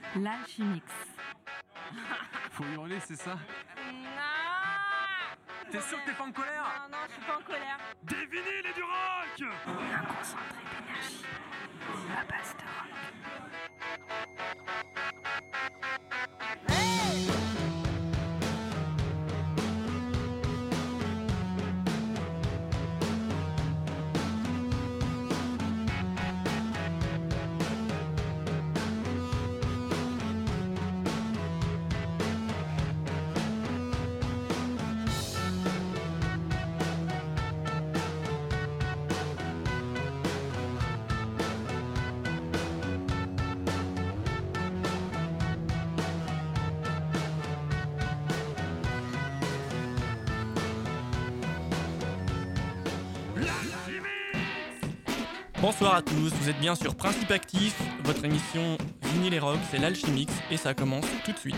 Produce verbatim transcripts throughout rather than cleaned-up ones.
L'Alchimix. Faut hurler, c'est ça? Non. T'es sûr que t'es pas en colère? Non, non, je suis pas en colère. Des vinyles et du rock! Un concentré d'énergie. À base de rock. Bonsoir à tous, vous êtes bien sur Principe Actif, votre émission Vinyle et Rock, c'est l'Alchimix et ça commence tout de suite.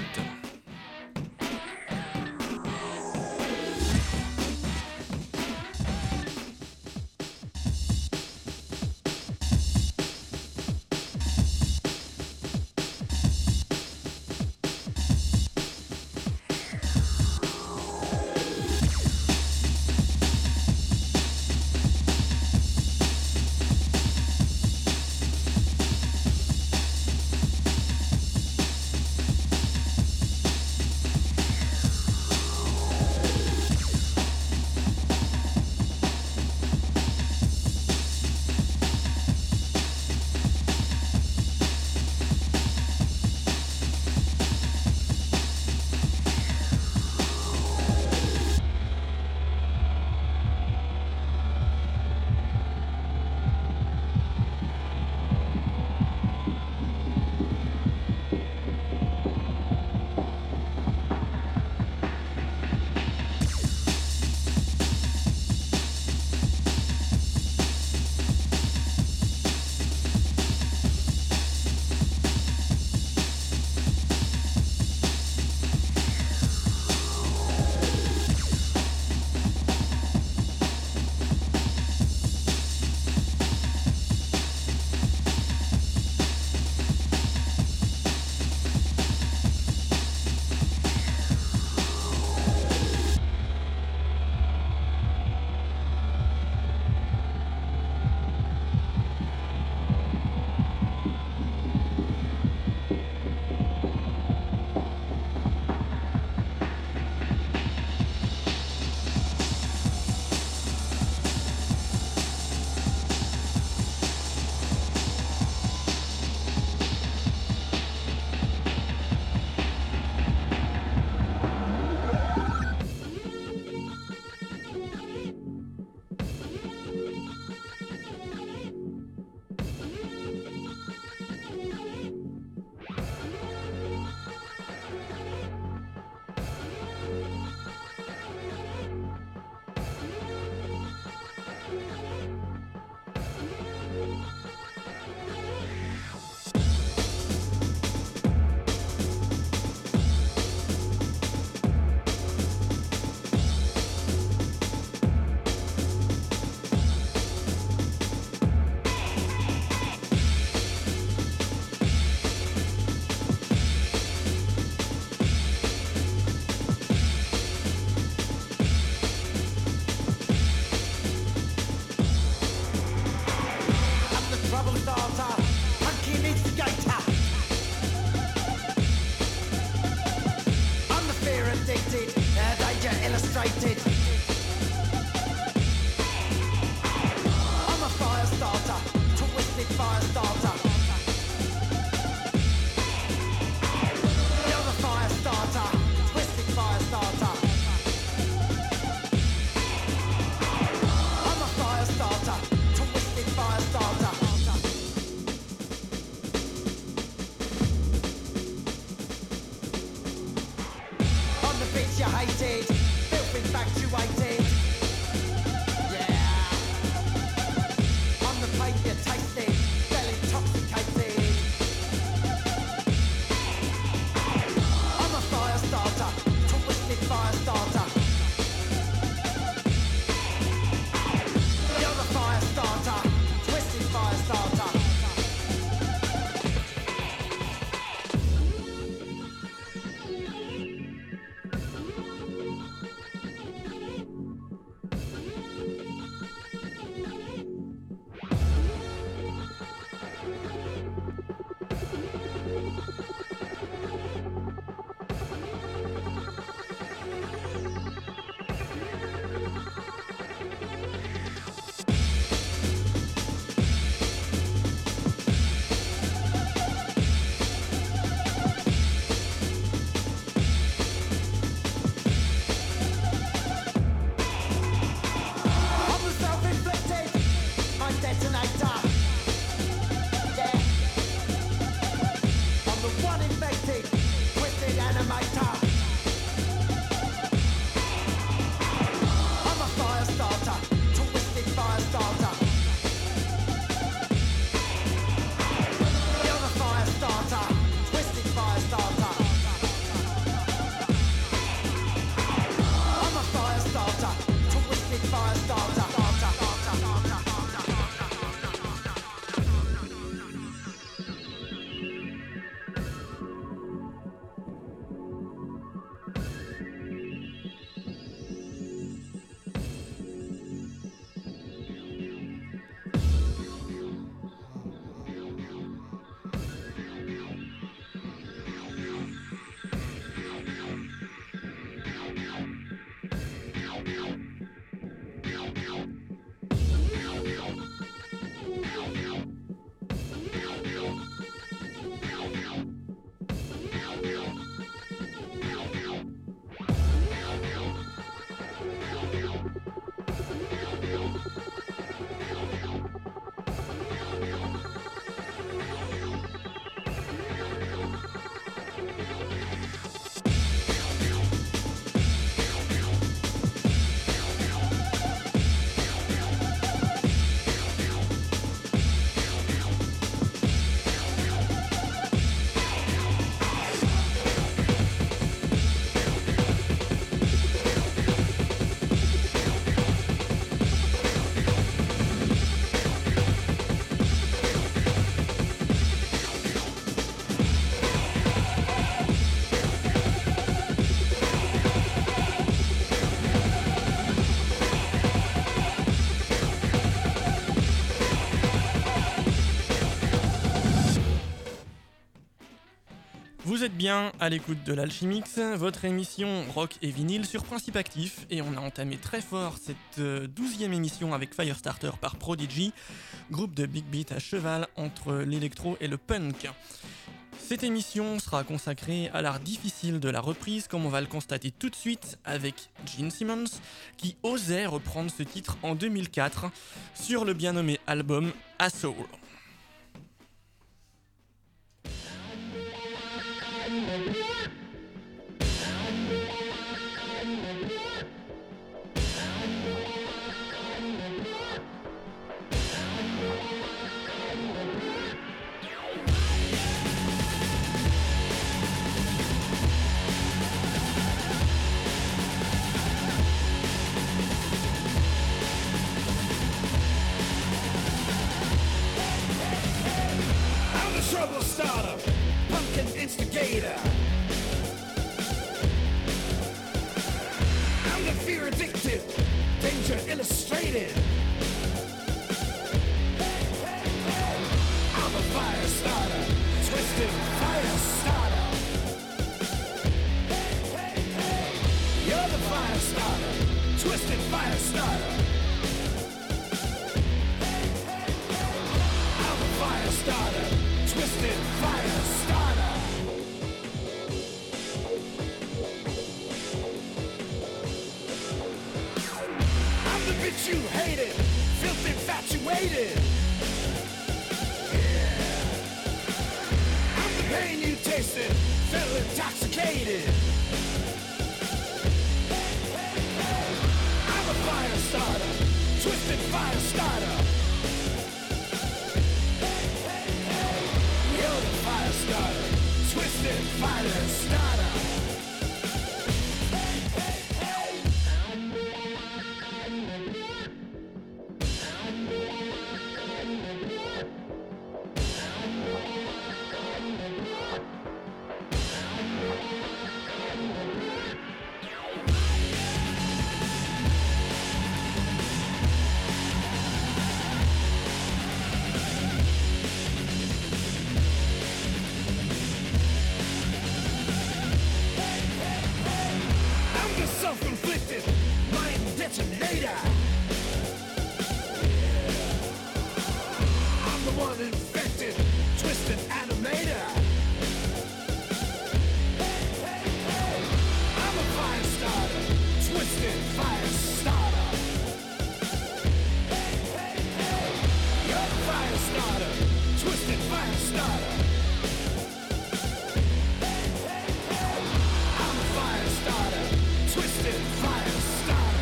Vous êtes bien à l'écoute de l'Alchimix, votre émission rock et vinyle sur Principe Actif, et on a entamé très fort cette douzième émission avec Firestarter par Prodigy, groupe de big beat à cheval entre l'électro et le punk. Cette émission sera consacrée à l'art difficile de la reprise, comme on va le constater tout de suite avec Gene Simmons, qui osait reprendre ce titre en deux mille quatre sur le bien nommé album A Soul. Trouble starter, pumpkin instigator. I'm the fear addicted, danger illustrated. I'm a fire starter, twisted fire starter. You're the fire starter, twisted fire starter. I'm a fire starter. Twisted fire starter. I'm the bitch you hated, filth infatuated. Yeah. I'm the pain you tasted, felt intoxicated. I'm a fire starter, twisted fire starter. Fire starter, twisted fire starter. Self-inflicted mind detonator. I'm the one infected, twisted animator. I'm a fire starter, twisted fire starter. You're the fire starter, twisted fire starter. I'm a fire starter. Twisted fire starter.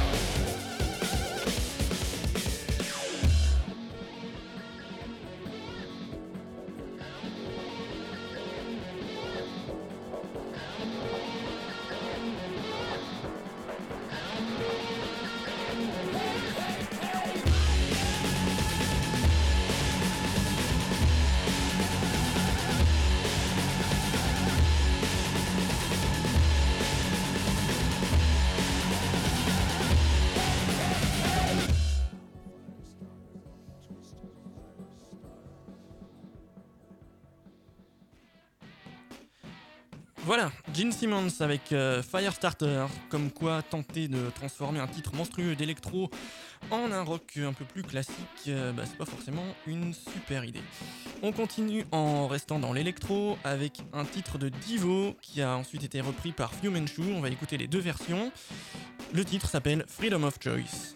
Voilà, Gene Simmons avec euh, Firestarter, comme quoi tenter de transformer un titre monstrueux d'électro en un rock un peu plus classique, euh, bah, c'est pas forcément une super idée. On continue en restant dans l'électro avec un titre de Devo qui a ensuite été repris par Fu Manchu. On va écouter les deux versions. Le titre s'appelle Freedom of Choice.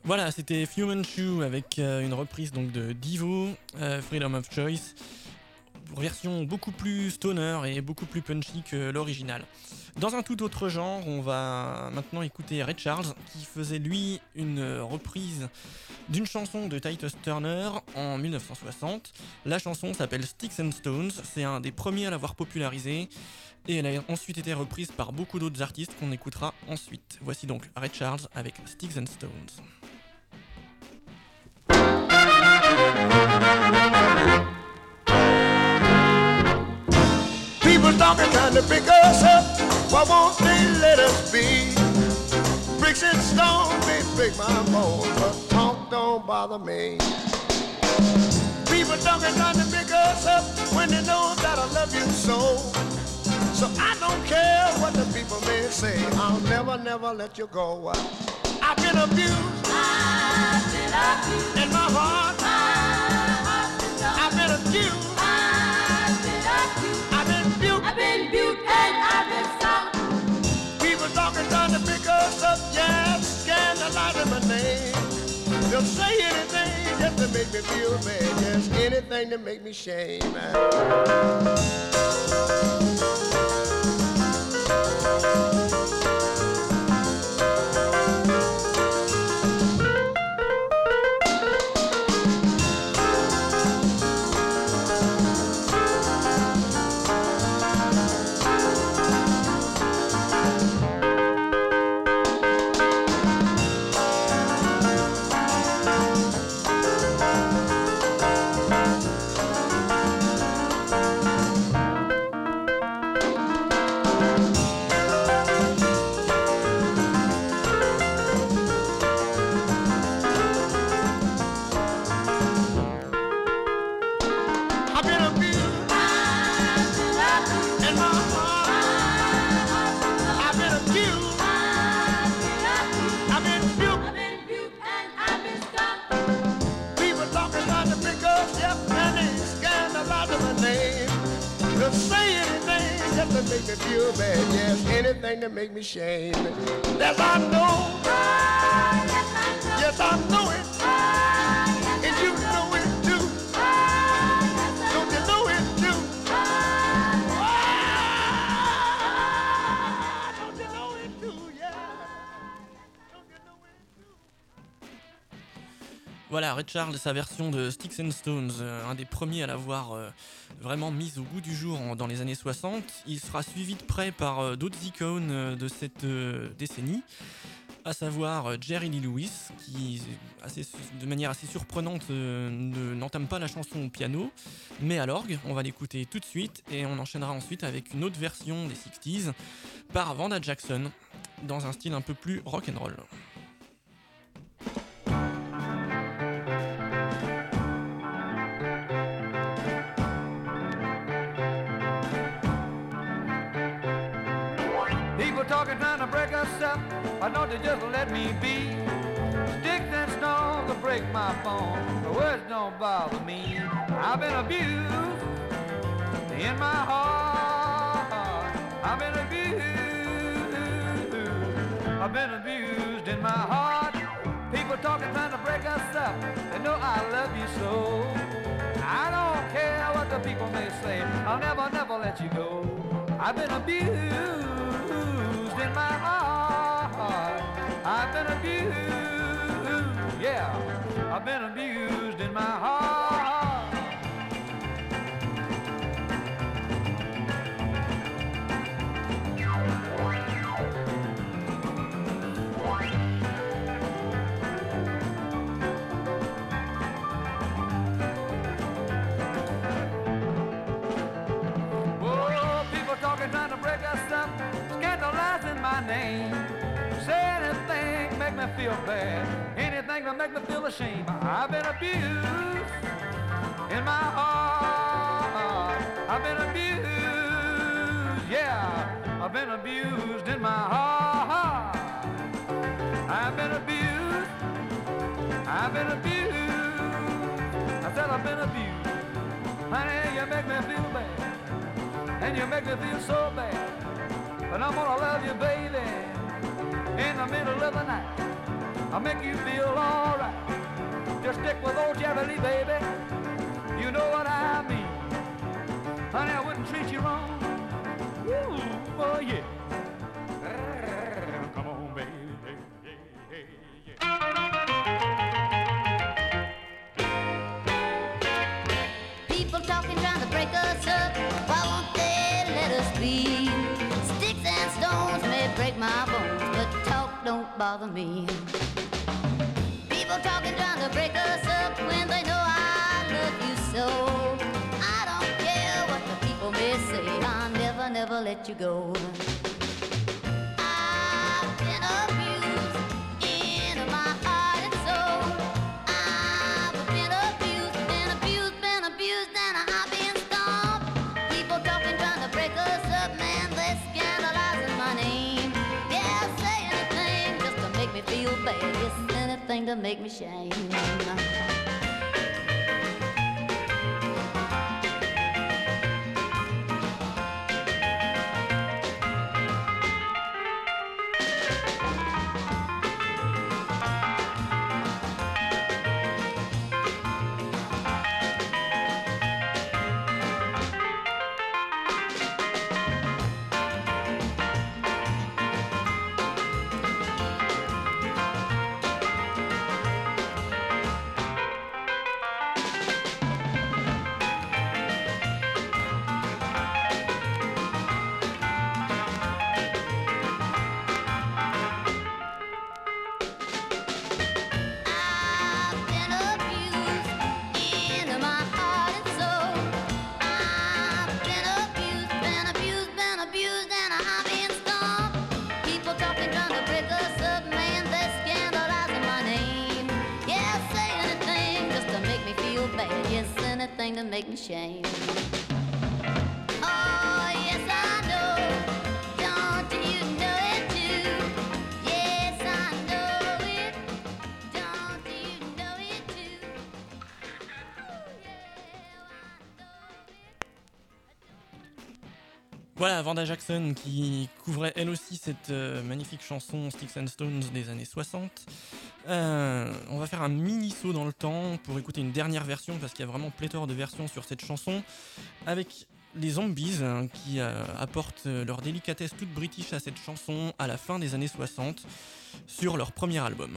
Voilà, c'était Fu Manchu avec euh, une reprise donc de Devo, euh, Freedom of Choice, version beaucoup plus stoner et beaucoup plus punchy que l'original. Dans un tout autre genre, on va maintenant écouter Ray Charles qui faisait lui une reprise d'une chanson de Titus Turner en dix-neuf cent soixante. La chanson s'appelle Sticks and Stones, c'est un des premiers à l'avoir popularisé et elle a ensuite été reprise par beaucoup d'autres artistes qu'on écoutera ensuite. Voici donc Ray Charles avec Sticks and Stones. People talking, trying to pick us up. Why won't they let us be? Bricks and stones may break my bones, but talk don't bother me. People talking, trying to pick us up when they know that I love you so. So I don't care what the people may say. I'll never, never let you go. I've been abused. I've been abused. In my heart. My heart's been torn. I've been accused. I've been accused. I've been abused. I've been abused and I've been stung. People talking, trying to pick us up. Yeah, scandalizing my name. They'll say anything just to make me feel bad. Yes, anything to make me shame. Make me feel bad, yes, anything to make me shame. Yes, I know. Oh, yes, I know. Yes, I know it. Oh, yes, and you know. know it too. Oh, yes, I Don't you know it too? Oh, oh, don't you know it too? Yeah. Don't you know it too? Voilà, Ray Charles, sa version de Sticks and Stones, euh, un des premiers à l'avoir euh, vraiment mise au goût du jour en, dans les années soixante. Il sera suivi de près par euh, d'autres icônes euh, de cette euh, décennie, à savoir euh, Jerry Lee Lewis, qui, assez, de manière assez surprenante, euh, ne, n'entame pas la chanson au piano, mais à l'orgue. On va l'écouter tout de suite et on enchaînera ensuite avec une autre version des sixties par Vanda Jackson, dans un style un peu plus rock'n'roll. Talking, trying to break us up. Why don't you just let me be? Sticks and stones will break my bones. The words don't bother me. I've been abused in my heart. I've been abused. I've been abused in my heart. People talking, trying to break us up. They know I love you so. I don't care what the people may say. I'll never, never let you go. I've been abused in my heart. I've been abused, yeah. I've been abused in my heart. Oh, people talking, trying to break us up, scandalizing my name. Say anything, make me feel bad. Anything to make me feel ashamed. I've been abused in my heart. I've been abused, yeah. I've been abused in my heart. I've been abused. I've been abused. I said I've been abused. Honey, you make me feel bad. And you make me feel so bad. But I'm gonna love you, baby, in the middle of the night. I'll make you feel alright. Just stick with old Jerry Lee, baby. You know what I mean. Honey, I wouldn't treat you wrong. Ooh, oh yeah. Come on, baby. Hey, hey, hey, yeah. People talking, trying to break us up. Why won't they let us be? Sticks and stones may break my bones, but talk don't bother me. People talking, trying to break us up when they know I love you so. I don't care what the people may say, I'll never, never let you go. I've been abused in my heart and soul. I've been abused, been abused, been abused, and I've been stomped. People talking, trying to break us up, man, they scandalizing my name. Yeah, say anything just to make me feel bad. Yes, anything to make me shame. To make me shame. Oh, yes, I know. Don't you know it too? Yes, I know it. Don't you know it too? Voilà, Vanda Jackson qui couvrait elle aussi cette euh, magnifique chanson Sticks and Stones des années soixante. Euh, on va faire un mini saut dans le temps pour écouter une dernière version parce qu'il y a vraiment pléthore de versions sur cette chanson avec les Zombies hein, qui euh, apportent leur délicatesse toute british à cette chanson à la fin des années soixante sur leur premier album.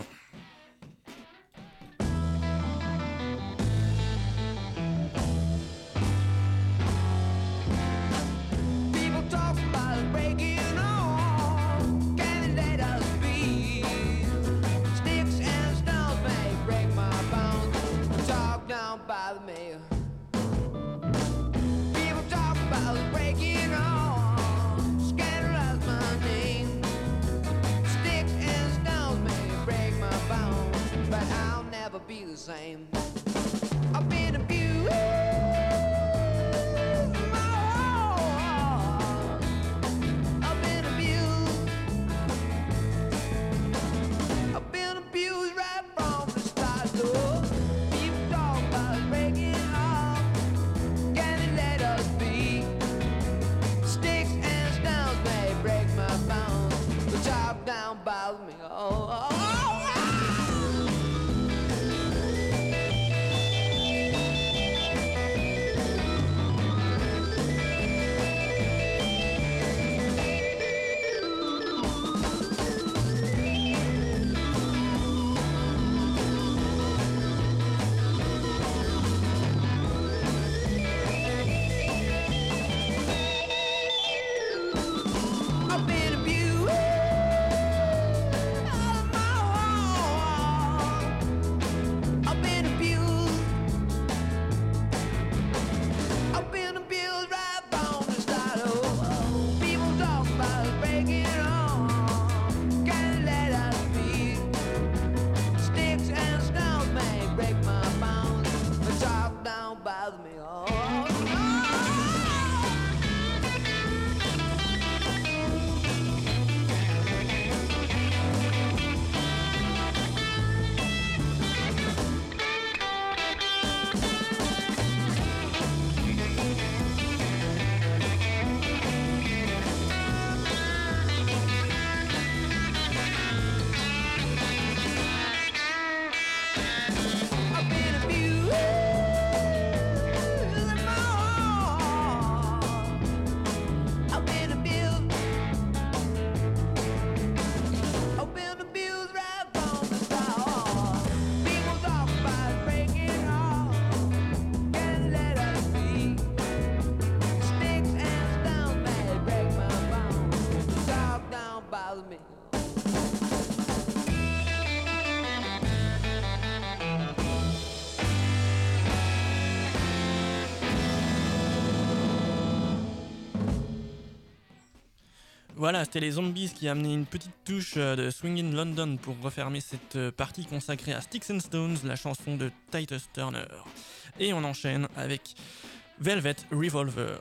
Be the same. I've been abused. I've been abused. I've been abused right from the start. So people talk about breaking off. Can you let us be? Sticks and stones may break my bones, but talk down bothers me. Oh, oh, oh. I've been abused. Voilà, c'était les Zombies qui amenaient une petite touche de Swingin' London pour refermer cette partie consacrée à Sticks and Stones, la chanson de Titus Turner. Et on enchaîne avec Velvet Revolver.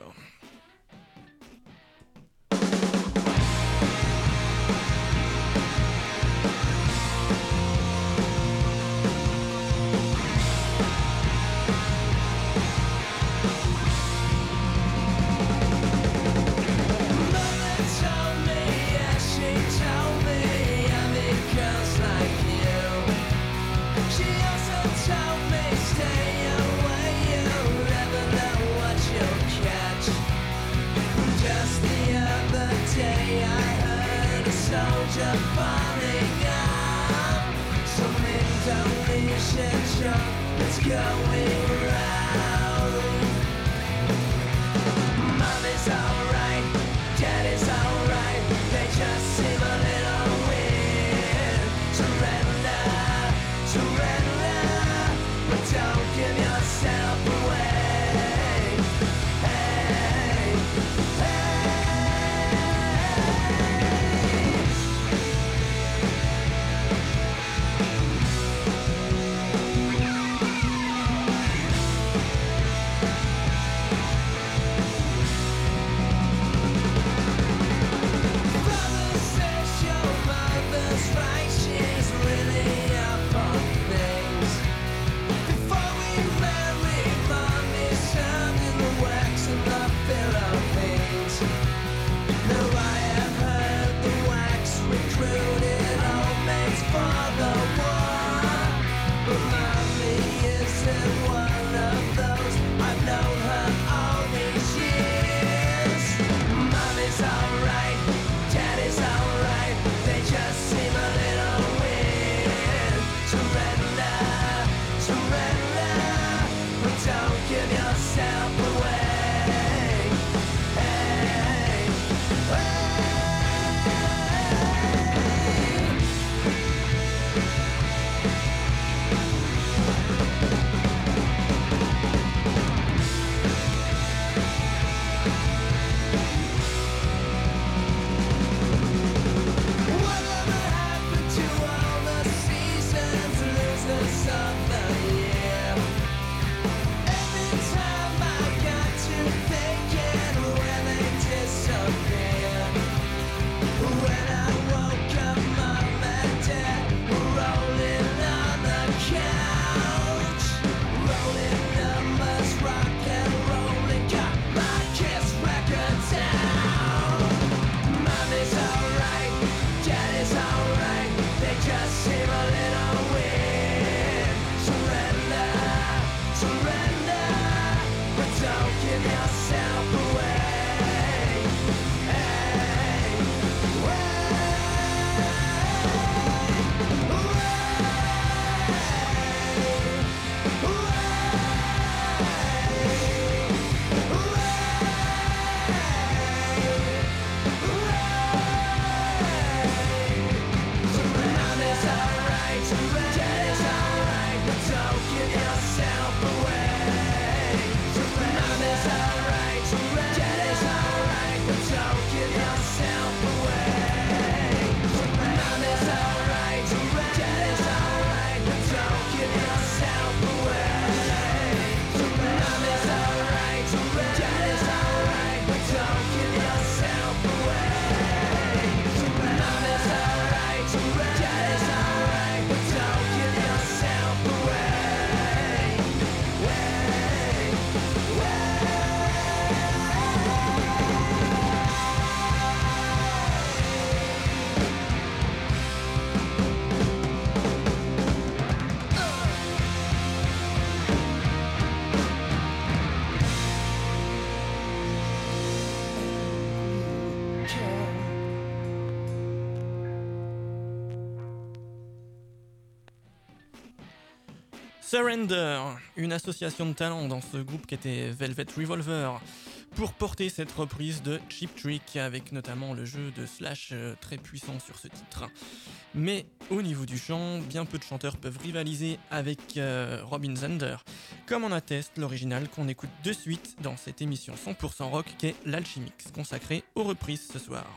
It's going round. Mommy's alright, daddy's alright. They just seem a little weird. Surrender, surrender, but don't give yourself away. Hey, hey. Surrender, une association de talents dans ce groupe qui était Velvet Revolver. pour porter cette reprise de Cheap Trick, avec notamment le jeu de Slash euh, très puissant sur ce titre. Mais au niveau du chant, bien peu de chanteurs peuvent rivaliser avec euh, Robin Zander, comme en atteste l'original qu'on écoute de suite dans cette émission cent pour cent rock qu'est l'Alchimix, consacrée aux reprises ce soir.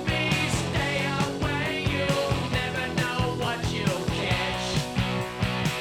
Catch.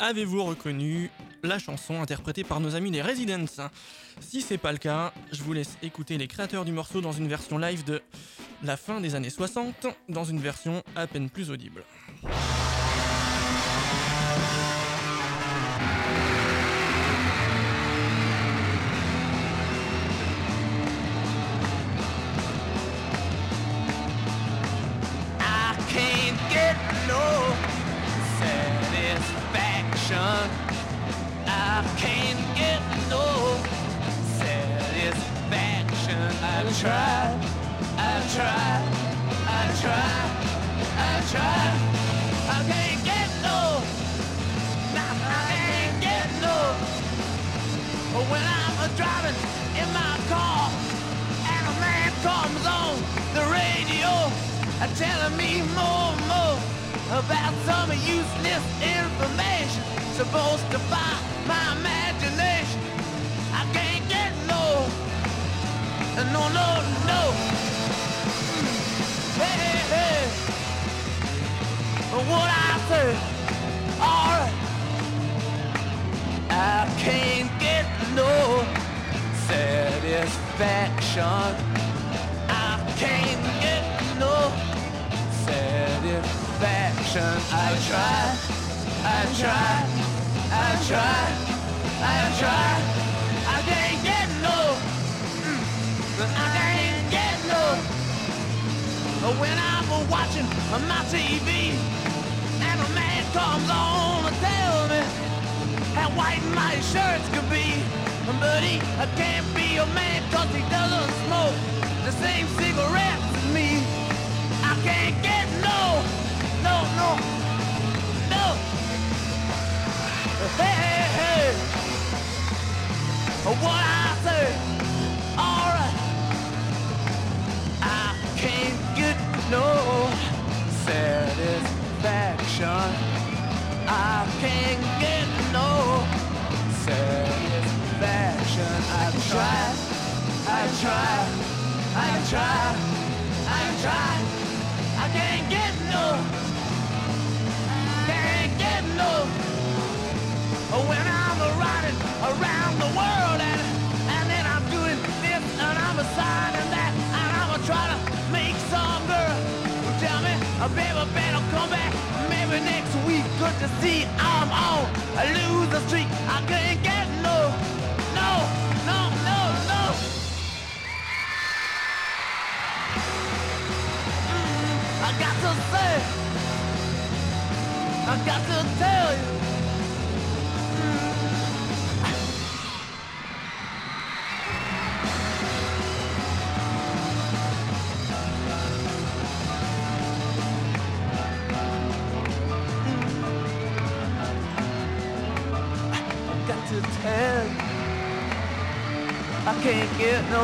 Avez-vous reconnu la chanson interprétée par nos amis les Residents? Si c'est pas le cas, je vous laisse écouter les créateurs du morceau dans une version live de la fin des années soixante, dans une version à peine plus audible. I can't get no satisfaction. I've tried, I've tried, I've tried, I've tried. I can't get no, nah, I can't get no. When I'm driving in my car and a man comes on the radio telling me more and more about some useless information supposed to buy my imagination. I can't get no, no, no, no. Hey, hey, hey. What I say, alright. I can't get no satisfaction. I can't get no satisfaction. I try, I try, I try, I try. I can't get no, I can't get no. When I'm watching my T V and a man comes on to tell me how white my shirts could be, but he can't be a man cause he doesn't smoke the same cigarettes as me. I can't get no, no, no, no. Hey, hey, hey. What I say, alright. I can't get no satisfaction. I can't get no satisfaction. I try, I try, I try, I try. I can't get no, can't get no. When I'm riding around the world and and then I'm doing this and I'm a signing that and I'm trying to make some girl who tell me, oh, baby, better come back maybe next week. Good to see I'm on a loser streak. I can't get no, no, no, no, no. Mm, I got to say, I got to tell you. To tell you, I can't get no.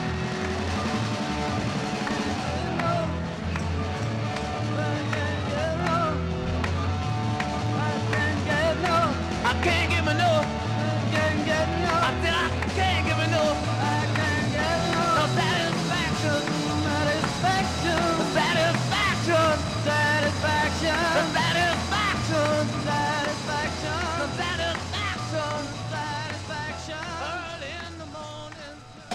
I can't get me no. I said I can't get me no. No satisfaction. Satisfaction. Satisfaction. Satisfaction. Satisfaction. Satisfaction. Satisfaction. Satisfaction. Early in the morning.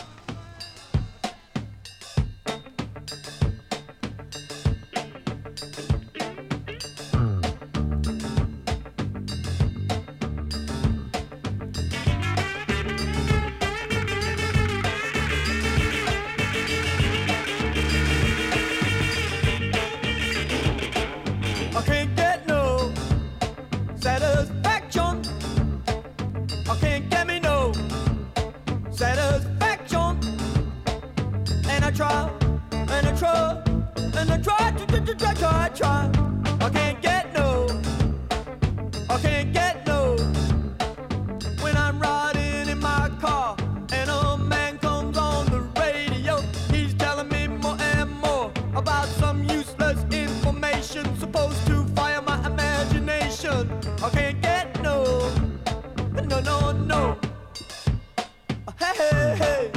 I can't get no satisfaction. I can't get me no satisfaction. And I try, and I try, and I try, try, try, try, try, try. I can't get no, I can't get no. When I'm riding in my car and a man comes on the radio, he's telling me more and more about some useless information supposed to fire my imagination. I can't get no, no, no, no. Hey, hey, hey,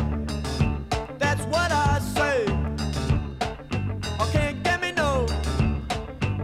that's what I say. I can't get me no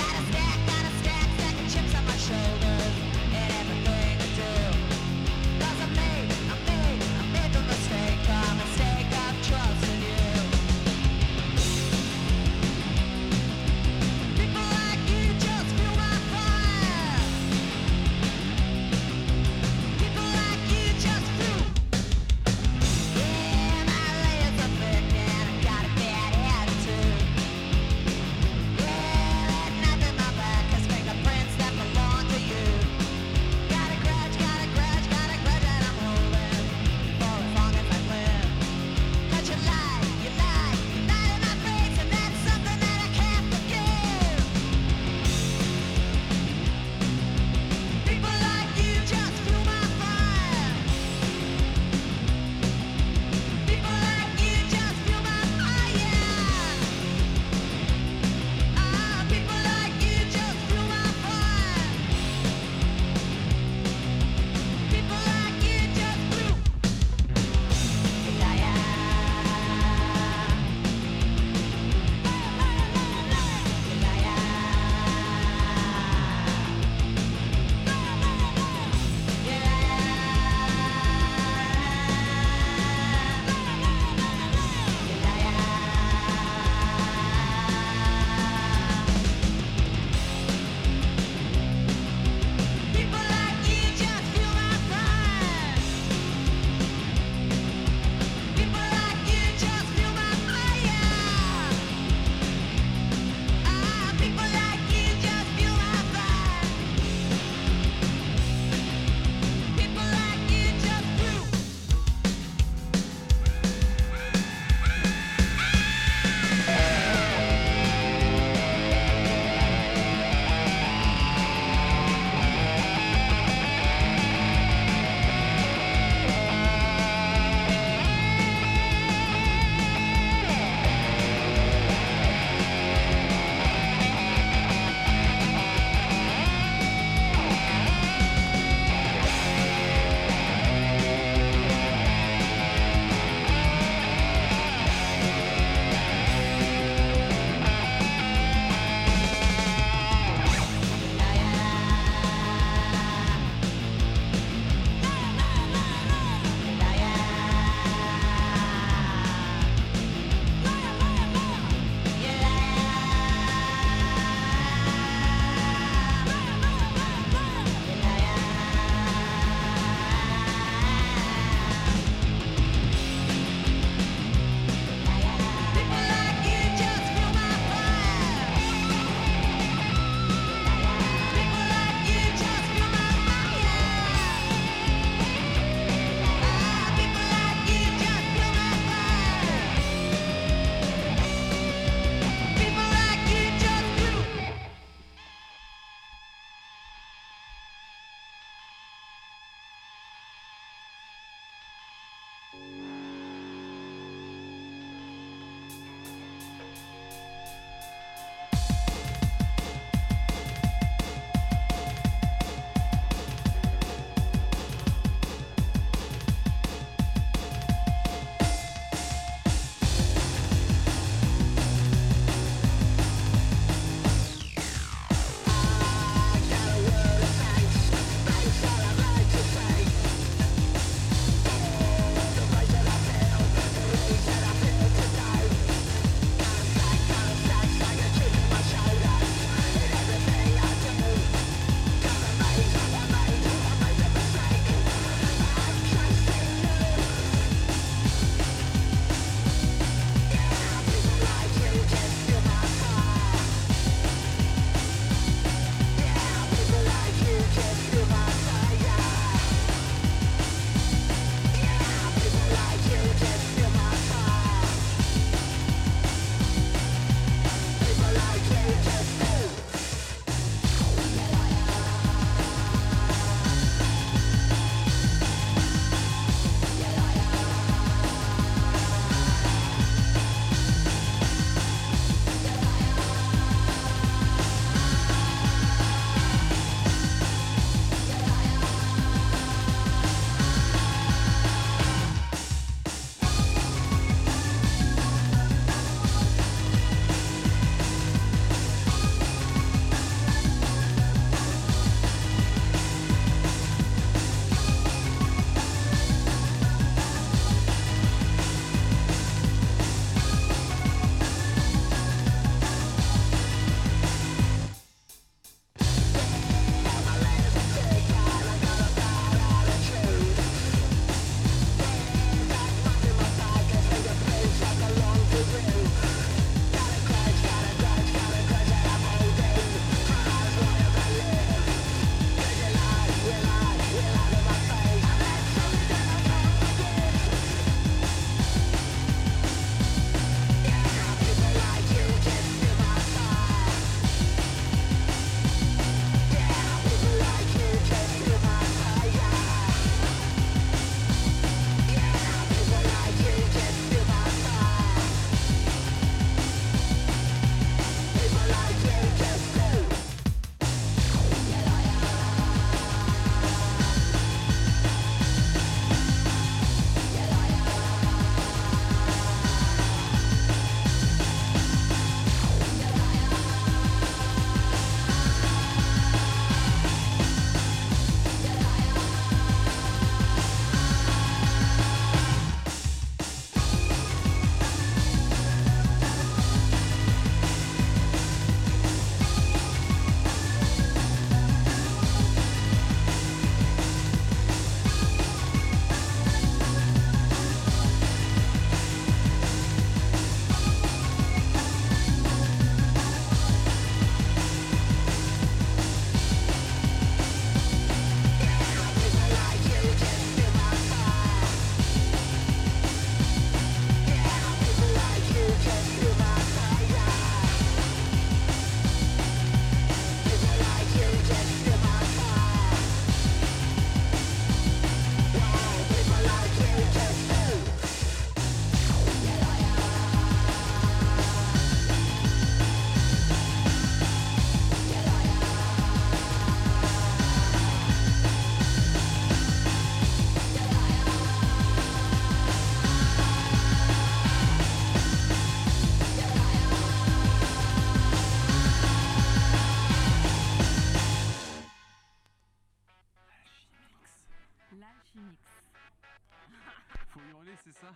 Faut hurler, c'est ça?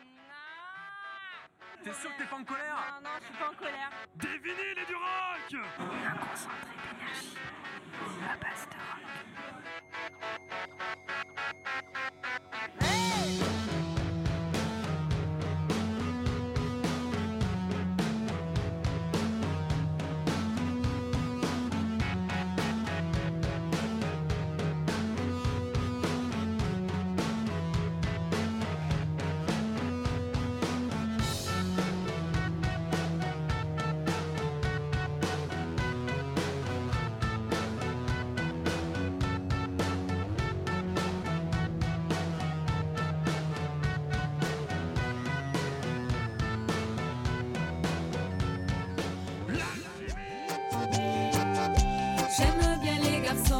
T'es sûr que t'es pas en colère? Non, non, je suis pas en colère. Des vinyles et du rock! Un concentré d'énergie à base de rock.